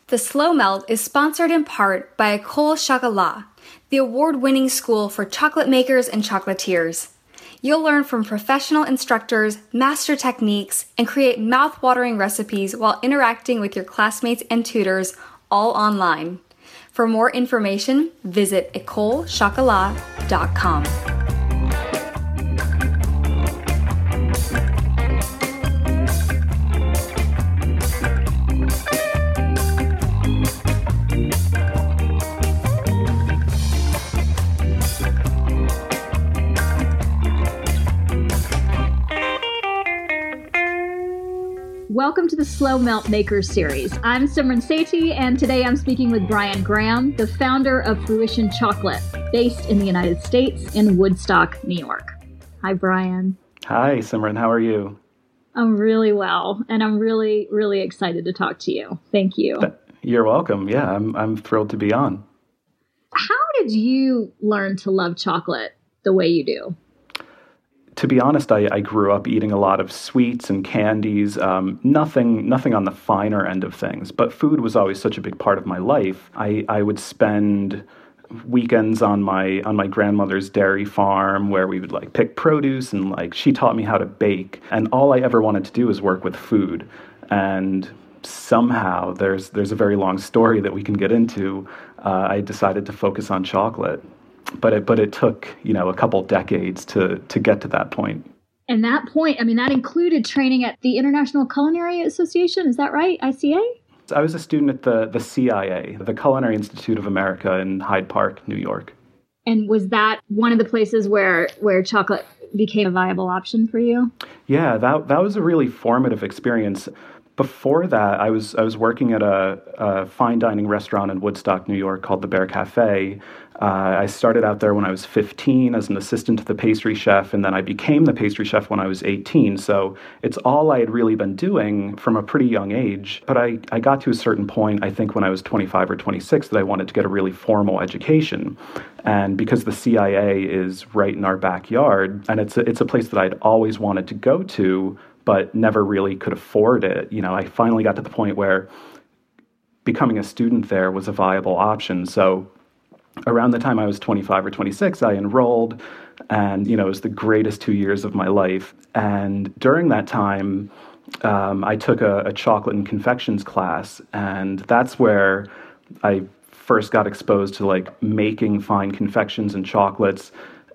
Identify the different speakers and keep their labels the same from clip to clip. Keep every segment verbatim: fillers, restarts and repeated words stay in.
Speaker 1: The Slow Melt is sponsored in part by École Chocolat, the award-winning school for chocolate makers and chocolatiers. You'll learn from professional instructors, master techniques, and create mouth-watering recipes while interacting with your classmates and tutors, all online. For more information, visit école chocolat dot com.
Speaker 2: Welcome to the Slow Melt Makers series. I'm Simran Sethi, and today I'm speaking with Brian Graham, the founder of Fruition Chocolate, based in the United States in Woodstock, New York. Hi, Brian.
Speaker 3: Hi, Simran. How are you?
Speaker 2: I'm really well, and I'm really, really excited to talk to you. Thank you.
Speaker 3: You're welcome. Yeah, I'm I'm thrilled to be on.
Speaker 2: How did you learn to love chocolate the way you do?
Speaker 3: To be honest, I, I grew up eating a lot of sweets and candies, um, nothing nothing on the finer end of things. But food was always such a big part of my life. I, I would spend weekends on my on my grandmother's dairy farm where we would like pick produce, and like she taught me how to bake. And all I ever wanted to do was work with food. And somehow, there's there's a very long story that we can get into. Uh, I decided to focus on chocolate. But it, but it took, you know, a couple decades to, to get to that point.
Speaker 2: And that point, I mean, that included training at the International Culinary Association. Is that right? I C A?
Speaker 3: I was a student at the, the C I A, the Culinary Institute of America in Hyde Park, New York.
Speaker 2: And was that one of the places where, where chocolate became a viable option for you?
Speaker 3: Yeah, that that was a really formative experience. Before that, I was I was working at a, a fine dining restaurant in Woodstock, New York called the Bear Cafe. Uh, I started out there when I was fifteen as an assistant to the pastry chef, and then I became the pastry chef when I was eighteen. So it's all I had really been doing from a pretty young age. But I, I got to a certain point, I think when I was twenty-five or twenty-six, that I wanted to get a really formal education. And because the C I A is right in our backyard, and it's a, it's a place that I'd always wanted to go to, but never really could afford it. You know, I finally got to the point where becoming a student there was a viable option. So around the time I was twenty-five or twenty-six, I enrolled, and, you know, it was the greatest two years of my life. And during that time, um, I took a, a chocolate and confections class, and that's where I first got exposed to, like, making fine confections and chocolates.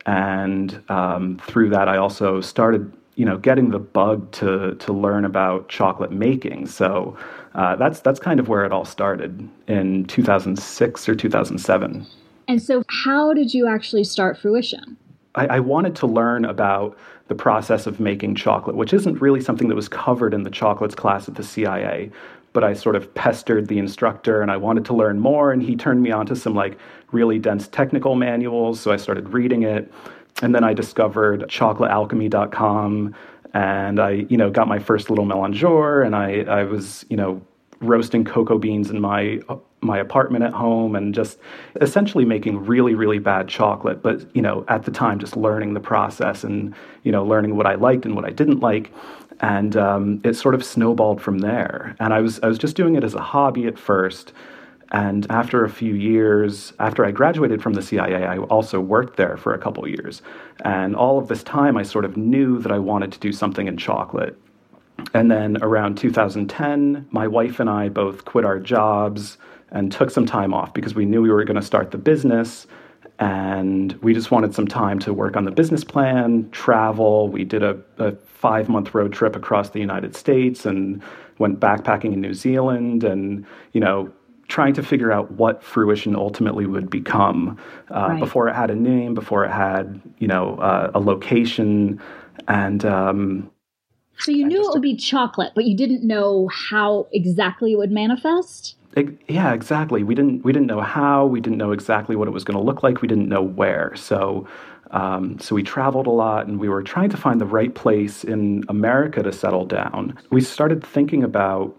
Speaker 3: And um, through that, I also started you know, getting the bug to to learn about chocolate making. So uh, that's that's kind of where it all started in two thousand six or two thousand seven.
Speaker 2: And so how did you actually start Fruition?
Speaker 3: I, I wanted to learn about the process of making chocolate, which isn't really something that was covered in the chocolates class at the C I A. But I sort of pestered the instructor, and I wanted to learn more, and he turned me on to some like really dense technical manuals. So I started reading it. And then I discovered chocolate alchemy dot com, and I, you know, got my first little mélangeoire, and I, I was, you know, roasting cocoa beans in my my apartment at home, and just essentially making really, really bad chocolate. But, you know, at the time, just learning the process and, you know, learning what I liked and what I didn't like. And um, it sort of snowballed from there. And I was I was just doing it as a hobby at first. And after a few years, after I graduated from the C I A, I also worked there for a couple of years. And all of this time, I sort of knew that I wanted to do something in chocolate. And then around two thousand ten, my wife and I both quit our jobs and took some time off because we knew we were going to start the business. And we just wanted some time to work on the business plan, travel. We did a, a five-month road trip across the United States and went backpacking in New Zealand and, you know, trying to figure out what Fruition ultimately would become uh, right. before it had a name, before it had, you know, uh, a location. And um,
Speaker 2: so you knew just, it would be chocolate, but you didn't know how exactly it would manifest?
Speaker 3: It, yeah, exactly. We didn't we didn't know how. We didn't know exactly what it was going to look like. We didn't know where. So um, so we traveled a lot, and we were trying to find the right place in America to settle down. We started thinking about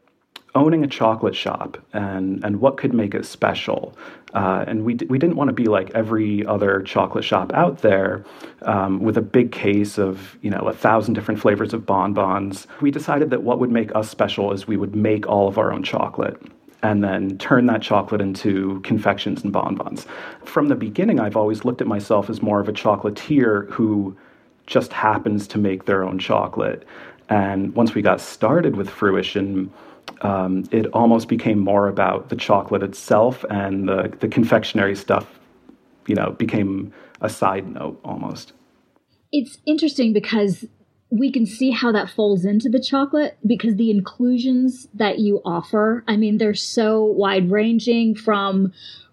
Speaker 3: owning a chocolate shop and, and what could make it special. Uh, and we d- we didn't want to be like every other chocolate shop out there um, with a big case of, you know, a thousand different flavors of bonbons. We decided that what would make us special is we would make all of our own chocolate. and then turn that chocolate into confections and bonbons. From the beginning, I've always looked at myself as more of a chocolatier who just happens to make their own chocolate. And once we got started with Fruition, um, it almost became more about the chocolate itself, and the, the confectionery stuff, you know, became a side note almost.
Speaker 2: It's interesting because we can see how that folds into the chocolate, because the inclusions that you offer, I mean, they're so wide ranging, from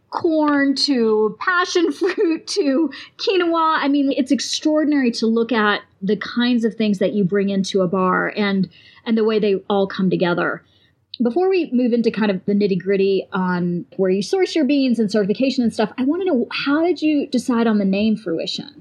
Speaker 2: corn to passion fruit to quinoa. I mean, it's extraordinary to look at the kinds of things that you bring into a bar and and the way they all come together. Before we move into kind of the nitty gritty on where you source your beans and certification and stuff, I want to know, how did you decide on the name Fruition?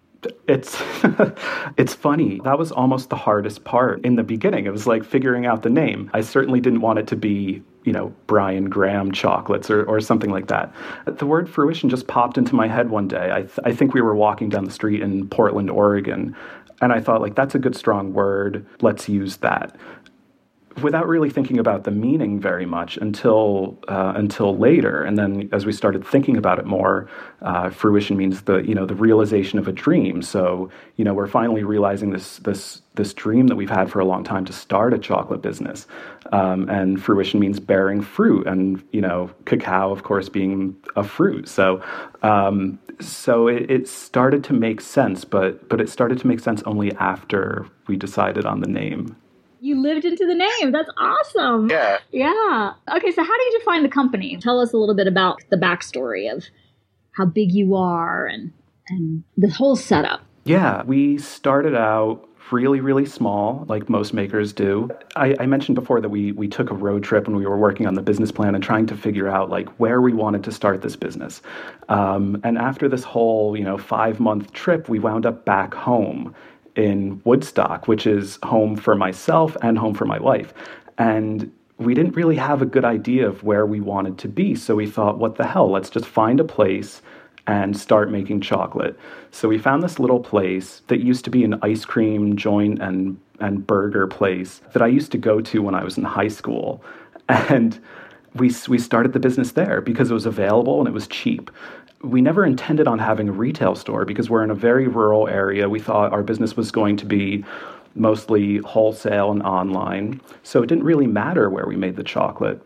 Speaker 3: It's it's funny. That was almost the hardest part in the beginning. It was like figuring out the name. I certainly didn't want it to be, you know, Brian Graham Chocolates or, or something like that. The word Fruition just popped into my head one day. I, th- I think we were walking down the street in Portland, Oregon, and I thought, like, that's a good, strong word. Let's use that. Without really thinking about the meaning very much until uh, until later, and then as we started thinking about it more, uh, fruition means the you know the realization of a dream. So you know we're finally realizing this this this dream that we've had for a long time to start a chocolate business, um, and fruition means bearing fruit, and you know cacao, of course, being a fruit. So um, so it, it started to make sense, but but it started to make sense only after we decided on the name.
Speaker 2: You lived into the name. That's awesome.
Speaker 4: Yeah.
Speaker 2: Yeah. Okay, so how did you find the company? Tell us a little bit about the backstory of how big you are and and the whole setup.
Speaker 3: Yeah, we started out really, really small, like most makers do. I, I mentioned before that we we took a road trip when we were working on the business plan and trying to figure out like where we wanted to start this business. Um, and after this whole, you know, five-month trip, we wound up back home in Woodstock, which is home for myself and home for my wife. And we didn't really have a good idea of where we wanted to be. So we thought, what the hell, let's just find a place and start making chocolate. So we found this little place that used to be an ice cream joint and, and burger place that I used to go to when I was in high school. And we we started the business there because it was available and it was cheap. We never intended on having a retail store because we're in a very rural area. We thought our business was going to be mostly wholesale and online. So it didn't really matter where we made the chocolate.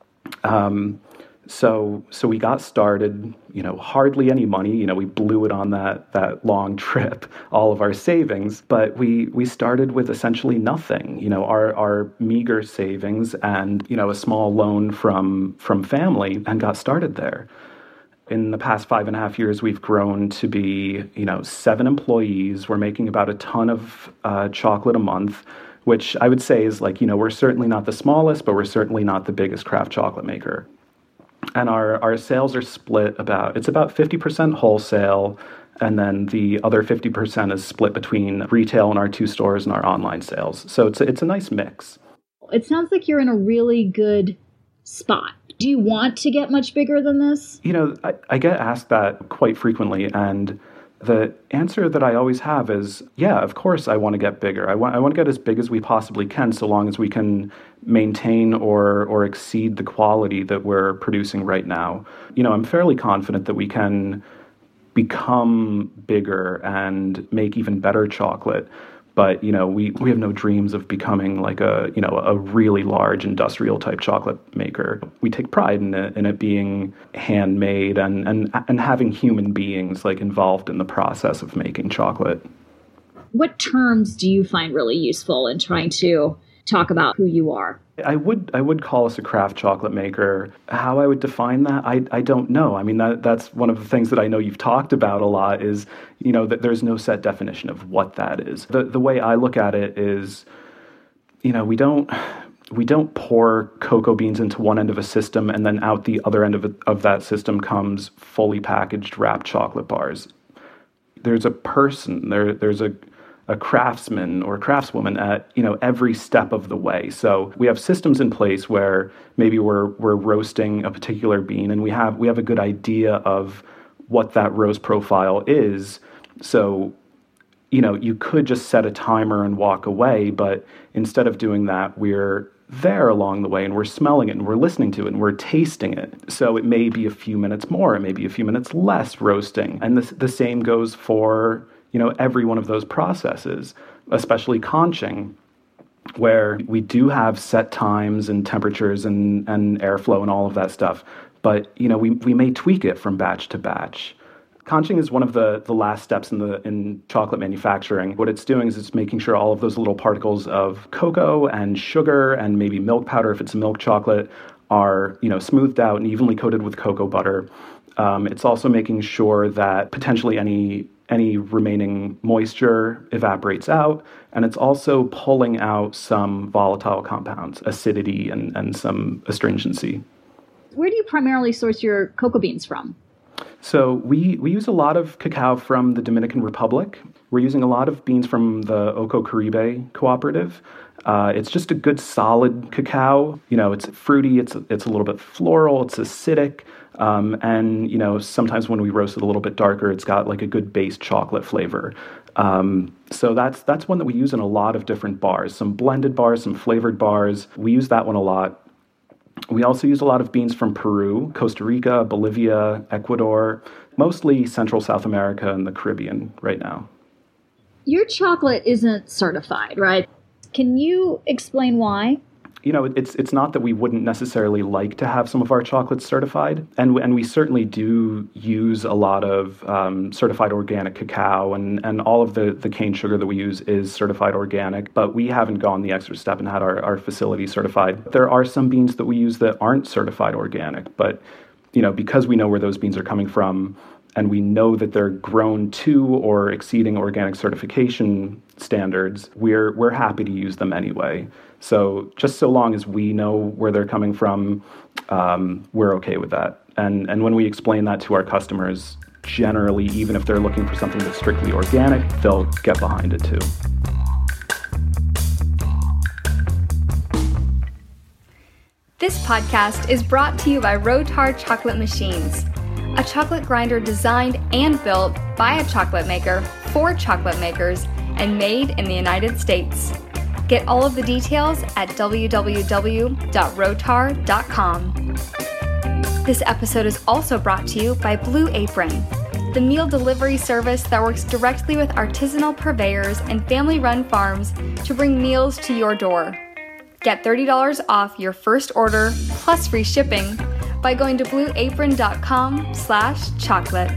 Speaker 3: Um, so so we got started, you know, hardly any money. You know, we blew it on that that long trip, all of our savings. But we we started with essentially nothing. You know, our our meager savings and, you know, a small loan from from family, and got started there. In the past five and a half years, we've grown to be, you know, seven employees. We're making about a ton of uh, chocolate a month, which I would say is like, you know, we're certainly not the smallest, but we're certainly not the biggest craft chocolate maker. And our, our sales are split about, it's about fifty percent wholesale, and then the other fifty percent is split between retail in our two stores and our online sales. So it's a, it's a nice mix.
Speaker 2: It sounds like you're in a really good spot. Do you want to get much bigger than this?
Speaker 3: You know, I, I get asked that quite frequently, and the answer that I always have is, yeah, of course I want to get bigger. I want I want to get as big as we possibly can, so long as we can maintain or or exceed the quality that we're producing right now. You know, I'm fairly confident that we can become bigger and make even better chocolate. But, you know, we, we have no dreams of becoming like a, you know, a really large industrial type chocolate maker. We take pride in it, in it being handmade and, and, and having human beings like involved in the process of making chocolate.
Speaker 2: What terms do you find really useful in trying to talk about who you are?
Speaker 3: I would I would call us a craft chocolate maker. How I would define that, I I don't know. I mean, that that's one of the things that I know you've talked about a lot is, you know, that there's no set definition of what that is. The the way I look at it is, you know, we don't we don't pour cocoa beans into one end of a system and then out the other end of it, of that system comes fully packaged wrapped chocolate bars. There's a person, there there's a a craftsman or craftswoman at, you know, every step of the way. So we have systems in place where maybe we're we're roasting a particular bean and we have we have a good idea of what that roast profile is. So, you know, you could just set a timer and walk away, but instead of doing that, we're there along the way, and we're smelling it, and we're listening to it, and we're tasting it. So it may be a few minutes more, it may be a few minutes less roasting. And this, the same goes for, you know, every one of those processes, especially conching, where we do have set times and temperatures and, and airflow and all of that stuff. But, you know, we, we may tweak it from batch to batch. Conching is one of the, the last steps in the in chocolate manufacturing. What it's doing is it's making sure all of those little particles of cocoa and sugar and maybe milk powder, if it's a milk chocolate, are, you know, smoothed out and evenly coated with cocoa butter. Um, it's also making sure that potentially any any remaining moisture evaporates out, and it's also pulling out some volatile compounds, acidity and, and some astringency.
Speaker 2: Where do you primarily source your cocoa beans from?
Speaker 3: So we, we use a lot of cacao from the Dominican Republic. We're using a lot of beans from the Oco Caribe Cooperative. Uh, it's just a good solid cacao. You know, it's fruity, it's it's a little bit floral, it's acidic. Um, and, you know, sometimes when we roast it a little bit darker, it's got like a good base chocolate flavor. Um, so that's that's one that we use in a lot of different bars, some blended bars, some flavored bars. We use that one a lot. We also use a lot of beans from Peru, Costa Rica, Bolivia, Ecuador, mostly Central South America and the Caribbean right now.
Speaker 2: Your chocolate isn't certified, right? Can you explain why?
Speaker 3: You know, it's it's not that we wouldn't necessarily like to have some of our chocolates certified, and and we certainly do use a lot of um, certified organic cacao, and, and all of the, the cane sugar that we use is certified organic, but we haven't gone the extra step and had our, our facility certified. There are some beans that we use that aren't certified organic, but, you know, because we know where those beans are coming from, and we know that they're grown to or exceeding organic certification standards, we're we're happy to use them anyway. So just so long as we know where they're coming from, um, we're okay with that. And and when we explain that to our customers, generally, even if they're looking for something that's strictly organic, they'll get behind it too.
Speaker 1: This podcast is brought to you by Rotard Chocolate Machines, a chocolate grinder designed and built by a chocolate maker for chocolate makers and made in the United States. Get all of the details at w w w dot rotard dot com. This episode is also brought to you by Blue Apron, the meal delivery service that works directly with artisanal purveyors and family-run farms to bring meals to your door. Get thirty dollars off your first order plus free shipping by going to blue apron dot com slash chocolate.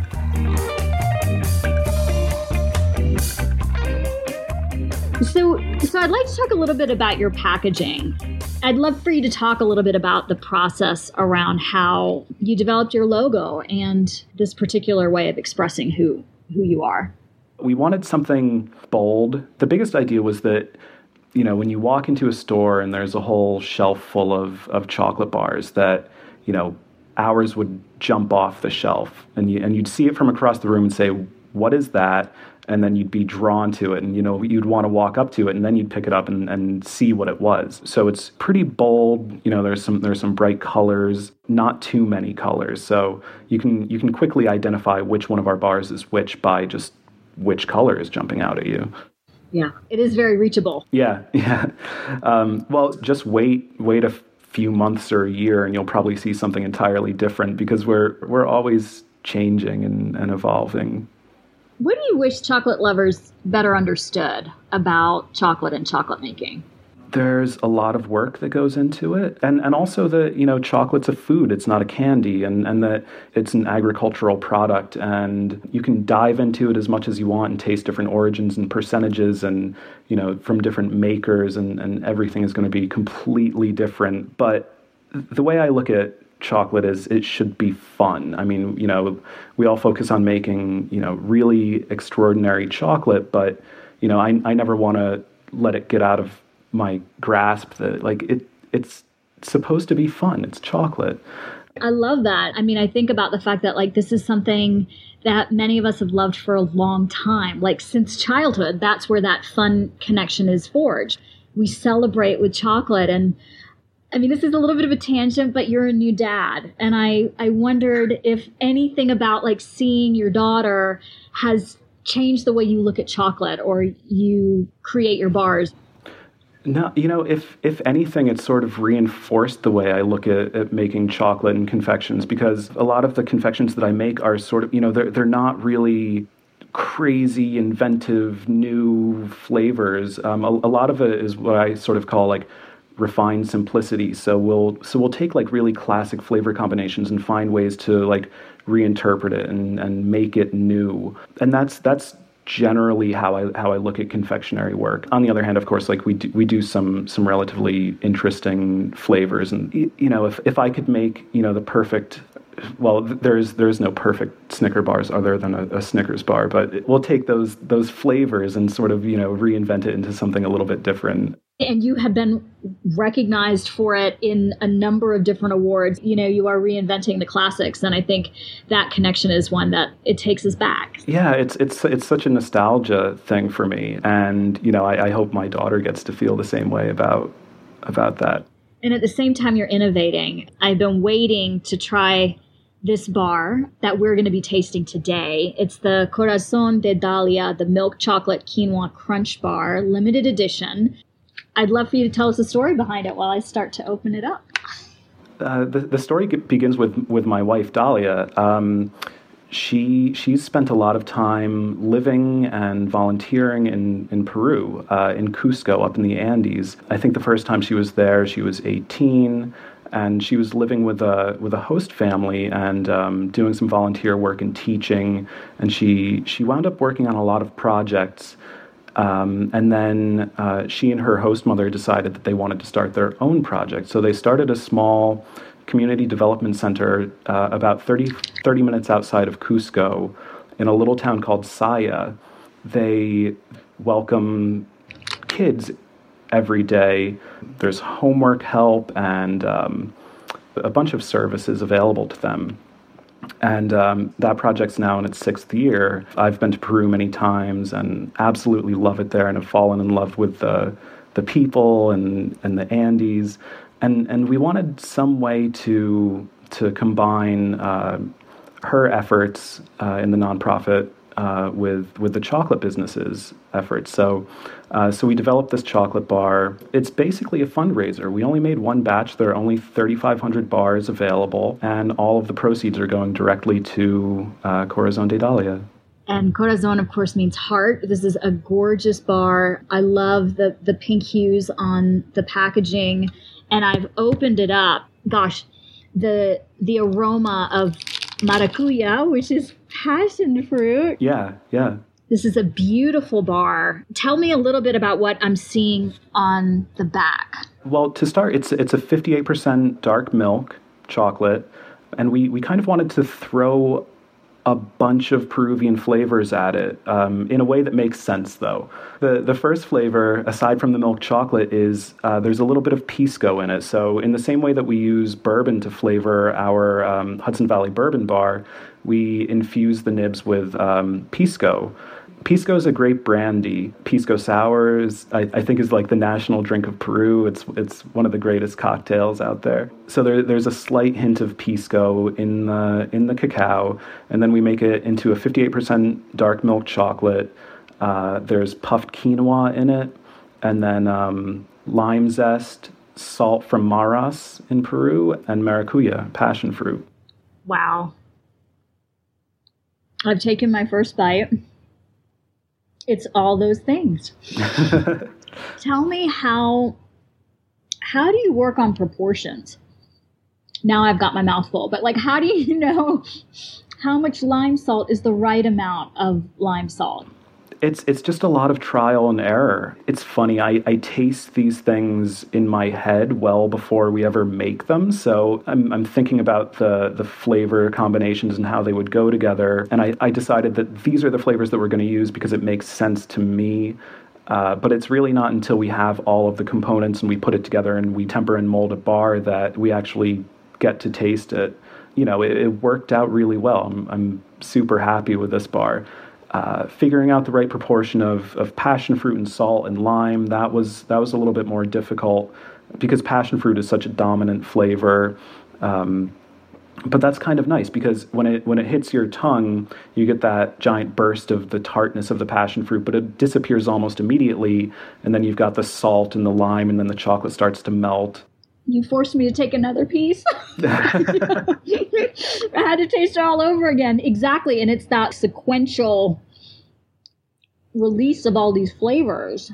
Speaker 2: So, so I'd like to talk a little bit about your packaging. I'd love for you to talk a little bit about the process around how you developed your logo and this particular way of expressing who, who you are.
Speaker 3: We wanted something bold. The biggest idea was that, you know, when you walk into a store and there's a whole shelf full of, of chocolate bars, that, you know, ours would jump off the shelf, and you and you'd see it from across the room and say, what is that? And then you'd be drawn to it, and, you know, you'd want to walk up to it, and then you'd pick it up and, and see what it was. So it's pretty bold. You know, there's some there's some bright colors, not too many colors. So you can you can quickly identify which one of our bars is which by just which color is jumping out at you.
Speaker 2: Yeah, it is very reachable.
Speaker 3: Yeah, yeah. Um, well, just wait, wait a few months or a year, and you'll probably see something entirely different, because we're we're always changing and, and evolving.
Speaker 2: What do you wish chocolate lovers better understood about chocolate and chocolate making?
Speaker 3: There's a lot of work that goes into it. And and also that, you know, chocolate's a food, it's not a candy, and, and that it's an agricultural product, and you can dive into it as much as you want and taste different origins and percentages and, you know, from different makers, and, and everything is going to be completely different. But the way I look at chocolate is it should be fun. I mean, you know, we all focus on making, you know, really extraordinary chocolate, but, you know, I I never want to let it get out of my grasp that, like, it it's supposed to be fun. It's chocolate.
Speaker 2: I love that. I mean, I think about the fact that, like, this is something that many of us have loved for a long time. Like, since childhood, that's where that fun connection is forged. We celebrate with chocolate. And I mean, this is a little bit of a tangent, but you're a new dad. And I, I wondered if anything about, like, seeing your daughter has changed the way you look at chocolate or you create your bars.
Speaker 3: No, you know, if if anything, it's sort of reinforced the way I look at, at making chocolate and confections, because a lot of the confections that I make are sort of, you know, they're they're not really crazy, inventive, new flavors. Um, a, a lot of it is what I sort of call like refined simplicity. So we'll so we'll take like really classic flavor combinations and find ways to like reinterpret it and, and make it new. And that's that's generally how I how I look at confectionery work. On the other hand, of course, like we do, we do some some relatively interesting flavors, and you know, if if I could make, you know, the perfect, well, there's there's no perfect Snicker bars other than a, a Snickers bar, but we'll take those those flavors and sort of, you know, reinvent it into something a little bit different.
Speaker 2: And you have been recognized for it in a number of different awards. You know, you are reinventing the classics, and I think that connection is one that it takes us back.
Speaker 3: Yeah, it's it's it's such a nostalgia thing for me, and you know, I, I hope my daughter gets to feel the same way about about that.
Speaker 2: And at the same time, you're innovating. I've been waiting to try this bar that we're going to be tasting today. It's the Corazon de Dalia, the milk chocolate quinoa crunch bar, limited edition. I'd love for you to tell us the story behind it while I start to open it up.
Speaker 3: Uh, the, the story begins with, with my wife, Dalia. Um, she she's spent a lot of time living and volunteering in, in Peru, uh, in Cusco, up in the Andes. I think the first time she was there, she was eighteen, and she was living with a with a host family and um, doing some volunteer work and teaching. And she she wound up working on a lot of projects. Um, and then uh, she and her host mother decided that they wanted to start their own project. So they started a small community development center uh, about thirty, thirty minutes outside of Cusco in a little town called Saya. They welcome kids every day. There's homework help and um, a bunch of services available to them. And um, that project's now in its sixth year. I've been to Peru many times and absolutely love it there, and have fallen in love with the the people and, and the Andes. And and we wanted some way to to combine uh, her efforts uh, in the nonprofit uh, with with the chocolate business's efforts. So uh, so we developed this chocolate bar. It's basically a fundraiser. We only made one batch. There are only thirty-five hundred bars available, and all of the proceeds are going directly to uh, Corazon de Dalia.
Speaker 2: And Corazon, of course, means heart. This is a gorgeous bar. I love the, the pink hues on the packaging. And I've opened it up. Gosh, the the aroma of maracuya, which is passion fruit.
Speaker 3: Yeah, yeah.
Speaker 2: This is a beautiful bar. Tell me a little bit about what I'm seeing on the back.
Speaker 3: Well, to start, it's it's a fifty-eight percent dark milk chocolate, and we, we kind of wanted to throw a bunch of Peruvian flavors at it um, in a way that makes sense, though. The the first flavor, aside from the milk chocolate, is uh, there's a little bit of pisco in it. So in the same way that we use bourbon to flavor our um, Hudson Valley Bourbon Bar, we infuse the nibs with um, pisco. Pisco is a great brandy. Pisco sour is, I, I think, is like the national drink of Peru. It's it's one of the greatest cocktails out there. So there, there's a slight hint of pisco in the in the cacao, and then we make it into a fifty-eight percent dark milk chocolate. Uh, there's puffed quinoa in it, and then um, lime zest, salt from Maras in Peru, and maracuya, passion fruit.
Speaker 2: Wow. I've taken my first bite. It's all those things. Tell me how how do you work on proportions? Now I've got my mouth full, but like, how do you know how much lime salt is the right amount of lime salt?
Speaker 3: It's it's just a lot of trial and error. It's funny, I, I taste these things in my head well before we ever make them. So I'm I'm thinking about the, the flavor combinations and how they would go together. And I, I decided that these are the flavors that we're going to use because it makes sense to me. Uh, but it's really not until we have all of the components and we put it together and we temper and mold a bar that we actually get to taste it. You know, it, it worked out really well. I'm, I'm super happy with this bar. Uh, figuring out the right proportion of, of passion fruit and salt and lime, that was that was a little bit more difficult because passion fruit is such a dominant flavor. Um, but that's kind of nice because when it when it hits your tongue, you get that giant burst of the tartness of the passion fruit, but it disappears almost immediately. And then you've got the salt and the lime, and then the chocolate starts to melt.
Speaker 2: You forced me to take another piece. I had to taste it all over again. Exactly. And it's that sequential release of all these flavors.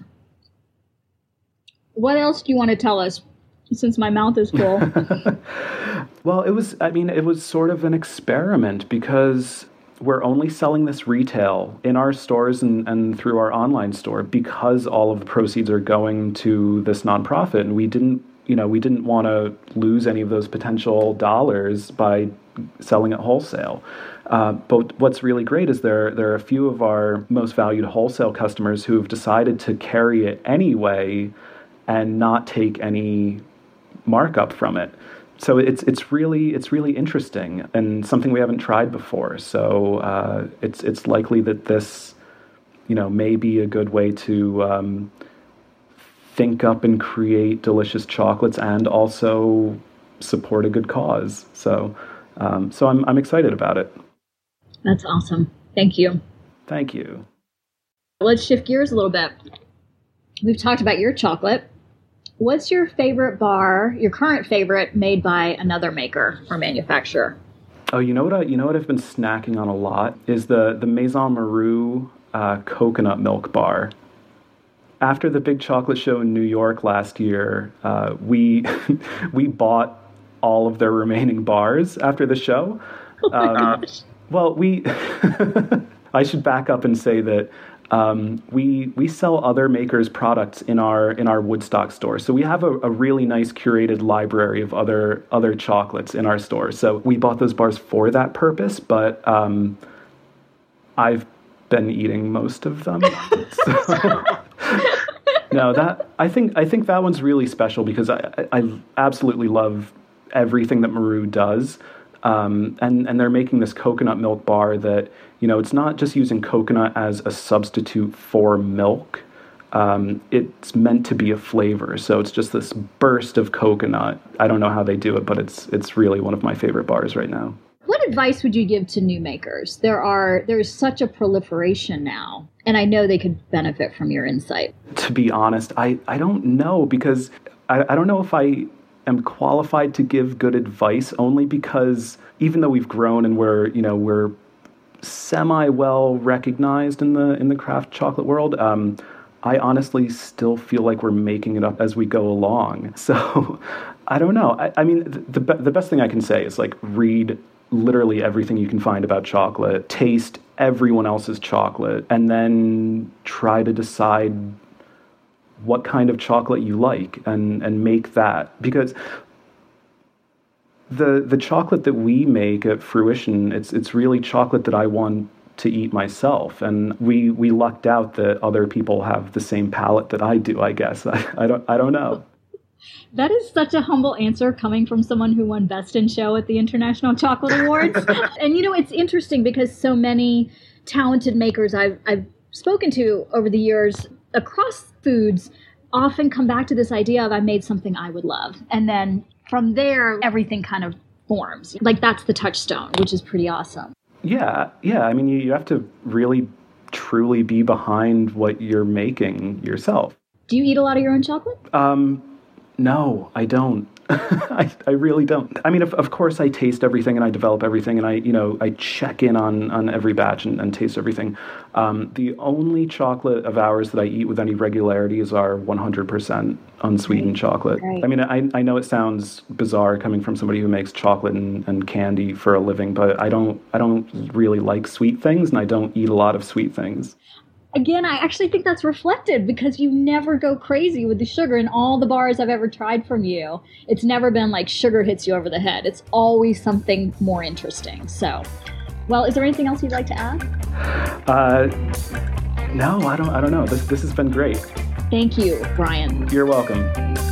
Speaker 2: What else do you want to tell us, since my mouth is full?
Speaker 3: Well, it was, I mean, it was sort of an experiment because we're only selling this retail in our stores and, and through our online store because all of the proceeds are going to this nonprofit. And we didn't, you know, we didn't want to lose any of those potential dollars by selling it wholesale. Uh, but what's really great is there, there are a few of our most valued wholesale customers who have decided to carry it anyway and not take any markup from it. So it's it's really it's really interesting and something we haven't tried before. So uh, it's it's likely that this, you know, may be a good way to um, think up and create delicious chocolates and also support a good cause. So um, so I'm I'm excited about it.
Speaker 2: That's awesome. Thank you.
Speaker 3: Thank you.
Speaker 2: Let's shift gears a little bit. We've talked about your chocolate. What's your favorite bar, your current favorite, made by another maker or manufacturer?
Speaker 3: Oh, you know what? I, you know what I've been snacking on a lot is the the Maison Marou uh, coconut milk bar. After the big chocolate show in New York last year, uh, we we bought all of their remaining bars after the show.
Speaker 2: Oh my
Speaker 3: um,
Speaker 2: gosh!
Speaker 3: Well, we. I should back up and say that. Um, we we sell other makers' products in our in our Woodstock store. So we have a, a really nice curated library of other other chocolates in our store. So we bought those bars for that purpose, but um, I've been eating most of them. So, no, that I think I think that one's really special because I, I absolutely love everything that Marou does. Um, and, and they're making this coconut milk bar that, you know, it's not just using coconut as a substitute for milk. Um, it's meant to be a flavor. So it's just this burst of coconut. I don't know how they do it, but it's it's really one of my favorite bars right now.
Speaker 2: What advice would you give to new makers? There are there's such a proliferation now, and I know they could benefit from your insight.
Speaker 3: To be honest, I, I don't know because I, I don't know if I... am qualified to give good advice only because even though we've grown and we're, you know, we're semi well recognized in the in the craft chocolate world, um, I honestly still feel like we're making it up as we go along. So I don't know. I, I mean, the the, the best thing I can say is like read literally everything you can find about chocolate, taste everyone else's chocolate, and then try to decide what kind of chocolate you like and, and make that. Because the the chocolate that we make at Fruition, it's it's really chocolate that I want to eat myself. And we we lucked out that other people have the same palate that I do, I guess. I, I don't I don't know.
Speaker 2: That is such a humble answer coming from someone who won Best in Show at the International Chocolate Awards. And you know, it's interesting because so many talented makers I've I've spoken to over the years across foods often come back to this idea of I made something I would love. And then from there, everything kind of forms. Like that's the touchstone, which is pretty awesome.
Speaker 3: Yeah, yeah. I mean, you, you have to really, truly be behind what you're making yourself.
Speaker 2: Do you eat a lot of your own chocolate?
Speaker 3: Um, no, I don't. I, I really don't. I mean, of, of course, I taste everything and I develop everything and I, you know, I check in on, on every batch and, and taste everything. Um, the only chocolate of ours that I eat with any regularity is our one hundred percent unsweetened right. chocolate.
Speaker 2: Right.
Speaker 3: I mean, I, I know it sounds bizarre coming from somebody who makes chocolate and, and candy for a living, but I don't, I don't really like sweet things and I don't eat a lot of sweet things.
Speaker 2: Again, I actually think that's reflected because you never go crazy with the sugar in all the bars I've ever tried from you. It's never been like sugar hits you over the head. It's always something more interesting. So, well, is there anything else you'd like to add?
Speaker 3: Uh, no, I don't. I don't know. This this has been great.
Speaker 2: Thank you, Brian.
Speaker 3: You're welcome.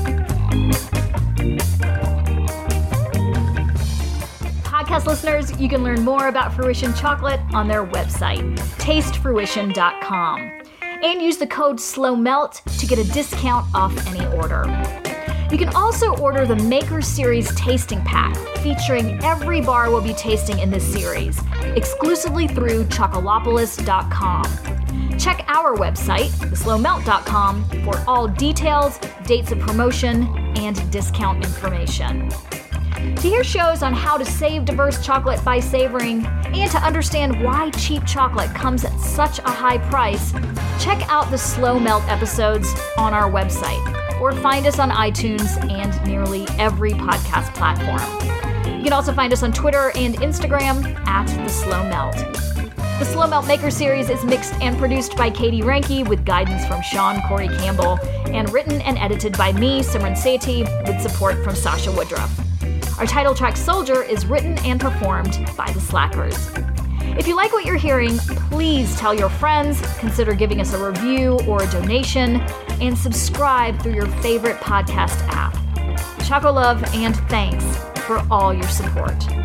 Speaker 2: Podcast listeners, you can learn more about Fruition Chocolate on their website, taste fruition dot com, and use the code SLOWMELT to get a discount off any order. You can also order the Maker Series tasting pack, featuring every bar we'll be tasting in this series, exclusively through Chocolopolis dot com. Check our website, the slow melt dot com, for all details, dates of promotion, and discount information. To hear shows on how to save diverse chocolate by savoring, and to understand why cheap chocolate comes at such a high price, check out the Slow Melt episodes on our website, or find us on iTunes and nearly every podcast platform. You can also find us on Twitter and Instagram at The Slow Melt. The Slow Melt Maker Series is mixed and produced by Katie Ranke with guidance from Sean Corey Campbell, and written and edited by me, Simran Sethi, with support from Sasha Woodruff. Our title track, Soldier, is written and performed by The Slackers. If you like what you're hearing, please tell your friends, consider giving us a review or a donation, and subscribe through your favorite podcast app. Choco love and thanks for all your support.